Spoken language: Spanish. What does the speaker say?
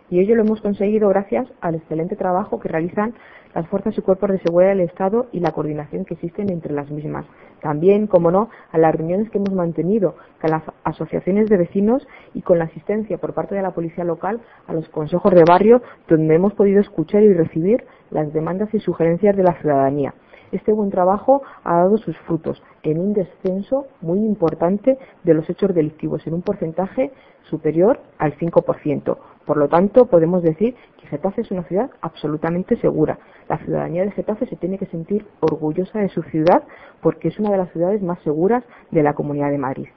y ello lo hemos conseguido gracias al excelente trabajo que realizan las fuerzas y cuerpos de seguridad del Estado y la coordinación que existen entre las mismas. También, como no, a las reuniones que hemos mantenido con las asociaciones de vecinos y con la asistencia por parte de la policía local a los consejos de barrio, donde hemos podido escuchar y recibir las demandas y sugerencias de la ciudadanía. Este buen trabajo ha dado sus frutos en un descenso muy importante de los hechos delictivos, en un porcentaje superior al 5%. Por lo tanto, podemos decir que Getafe es una ciudad absolutamente segura. La ciudadanía de Getafe se tiene que sentir orgullosa de su ciudad porque es una de las ciudades más seguras de la Comunidad de Madrid.